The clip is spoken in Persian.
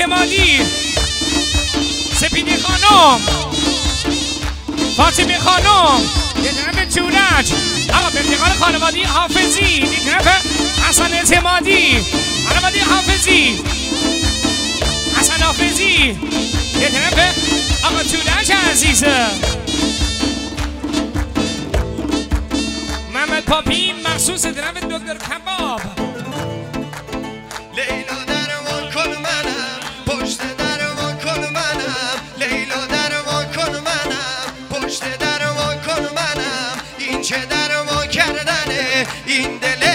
اعتمادی، سپیدی خانم، فاطمه خانم، یه طرف جورج، آقا به افتخار خانوادی حافظی، یه طرف حسن اعتمادی، خانوادی حافظی، حسن حافظی، یه طرف آقا جورج عزیزه، محمد پاپی مخصوص طرف دکتر کباب. لیلا درمان کن منم، پشت درمان کن منم، لیلا درمان کن منم، پشت درمان کن منم، این چه درمان کردنه این دل